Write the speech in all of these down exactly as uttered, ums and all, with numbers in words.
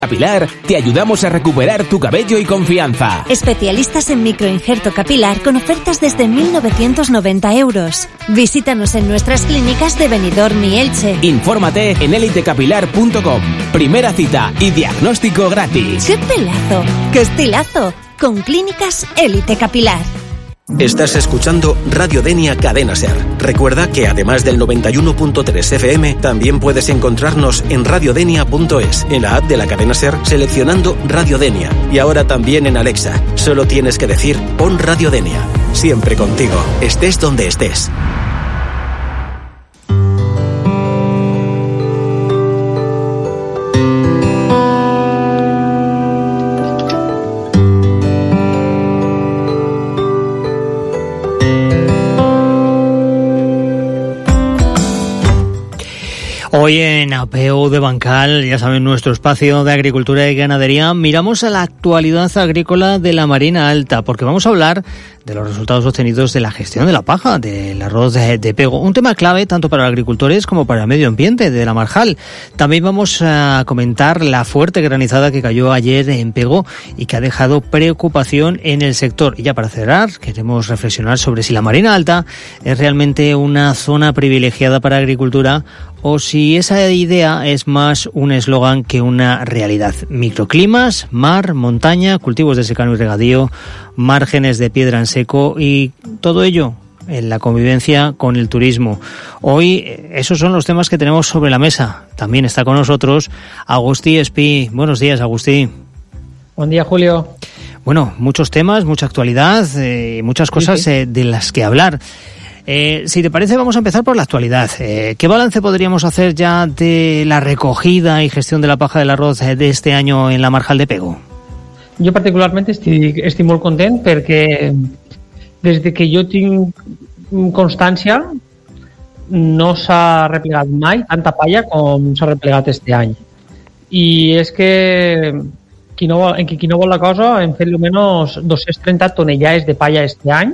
Capilar, te ayudamos a recuperar tu cabello y confianza. Especialistas en microinjerto capilar con ofertas desde mil novecientos noventa euros. Visítanos en nuestras clínicas de Benidorm y Elche. Infórmate en elite capilar punto com. Primera cita y diagnóstico gratis. ¡Qué pelazo! ¡Qué estilazo! Con Clínicas Elite Capilar. Estás escuchando Radio Denia Cadena Ser. Recuerda que además del noventa y uno punto tres F M, también puedes encontrarnos en radiodenia punto es, en la app de la Cadena Ser, seleccionando Radio Denia. Y ahora también en Alexa. Solo tienes que decir, pon Radio Denia. Siempre contigo, estés donde estés. Hoy en Apeu de Bancal, ya saben, nuestro espacio de agricultura y ganadería, miramos a la actualidad agrícola de la Marina Alta, porque vamos a hablar de los resultados obtenidos de la gestión de la paja, del arroz de, de pego, un tema clave tanto para los agricultores como para el medio ambiente de la Marjal. También vamos a comentar la fuerte granizada que cayó ayer en Pego y que ha dejado preocupación en el sector. Y ya para cerrar, queremos reflexionar sobre si la Marina Alta es realmente una zona privilegiada para agricultura o si esa idea es más un eslogan que una realidad. Microclimas, mar, montaña, cultivos de secano y regadío, márgenes de piedra en seco y todo ello en la convivencia con el turismo. Hoy esos son los temas que tenemos sobre la mesa. También está con nosotros Agustí Espí. Buenos días, Agustí. Buen día, Julio. Bueno, muchos temas, mucha actualidad, eh, muchas cosas sí, sí. Eh, de las que hablar. Eh, si te parece, vamos a empezar por la actualidad. Eh, ¿Qué balance podríamos hacer ya de la recogida y gestión de la paja del arroz de este año en la Marjal de Pego? Jo particularment estic, estic molt content perquè des de que jo tinc constància no s'ha replegat mai tanta palla com s'ha replegat este any. I és que qui no vol, en qui no vol la cosa hem fet almenys dos-centes trenta tonellades de palla este any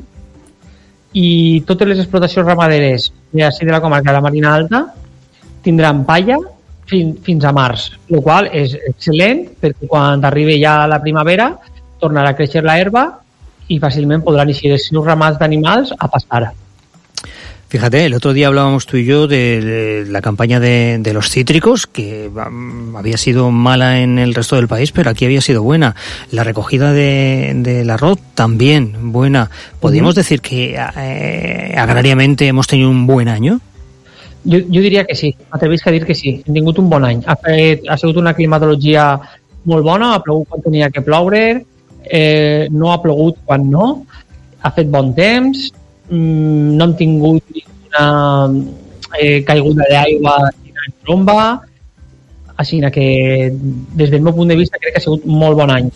i totes les explotacions ramaderes d'ací de la comarca de la Marina Alta tindran palla Fins, fins a març, el qual és excel·lent perquè quan arribi ja la primavera tornarà a créixer la herba y fácilmente podrán eixir els seus ramats d'animals a pastar. Fíjate, el otro día hablábamos tú y yo de, de la campaña de, de los cítricos, que um, había sido mala en el resto del país, pero aquí había sido buena. La recogida de, del arroz también buena. ¿Podríamos uh-huh. decir que eh, agrariamente hemos tenido un buen año? Jo, jo diria que sí, m'atrevisc a dir que sí, hem tingut un bon any. Ha, fet, ha sigut una climatologia molt bona, ha plogut quan tenia que ploure, eh, no ha plogut quan no, ha fet bon temps, mmm, no hem tingut una eh, caiguda d'aigua en tromba, així que des del meu punt de vista crec que ha sigut un molt bon any.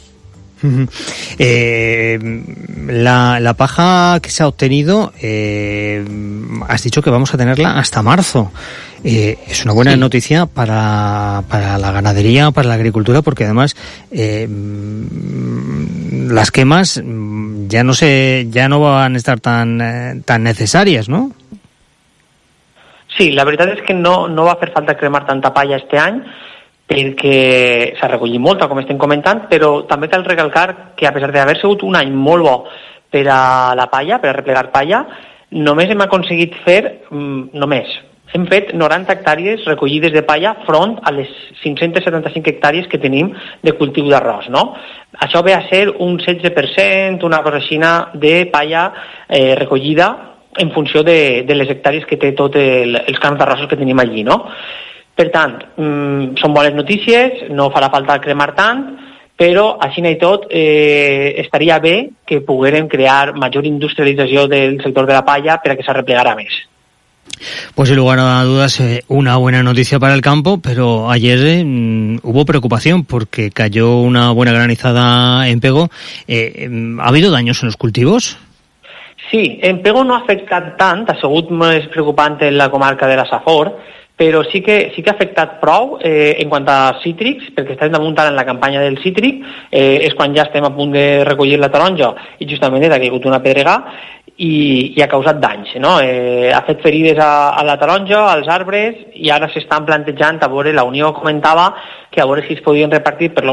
Eh, la, la paja que se ha obtenido, eh, has dicho que vamos a tenerla hasta marzo. Eh, es una buena sí. noticia para, para la ganadería, para la agricultura, porque además eh, las quemas ya no se, ya no van a estar tan, eh, tan necesarias, ¿no? Sí, la veritat és que no, no va fer falta cremar tanta palla este any, perquè s'ha recollit molta, com estem comentant, però també cal recalcar que a pesar d'haver sigut un any molt bo per a la palla, per a replegar palla, només hem aconseguit fer, només, hem fet noranta hectàrees recollides de palla front a les cinc-centes setanta-cinc hectàrees que tenim de cultiu d'arròs, no? Això ve a ser un setze per cent, una cosa així de palla eh, recollida en funció de, de les hectàrees que té tots el, els camps d'arrossos que tenim allí, no? Per tant, mmm, són bones notícies, no farà falta cremar tant, però així i tot eh, estaria bé que poguérem crear major industrialització del sector de la palla per a que s'arreplegara més. Pues sin lugar a dudas, eh, una buena noticia para el campo, pero ayer eh, hubo preocupación porque cayó una buena granizada en Pego. Eh, ¿Ha habido daños en los cultivos? Sí, en Pego no ha afectat tant, ha sigut més preocupant en la comarca de la Safor, però sí que, sí que ha afectat prou eh, en quant a cítrics, perquè estem damunt en la campanya del cítric, eh, és quan ja estem a punt de recollir la taronja i justament ha caigut una pedrega i, i ha causat danys, no? Eh, ha fet ferides a, a la taronja, als arbres, i ara s'estan plantejant, a veure, la Unió comentava que a veure si es podien repartir per